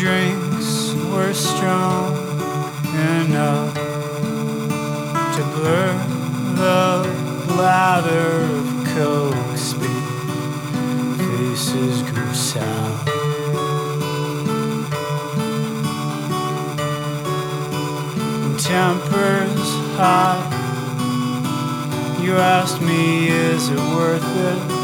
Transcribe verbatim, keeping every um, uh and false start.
drinks were strong enough to blur the blather of coke speed. Faces grew sour. Tempers hot. You asked me, is it worth it?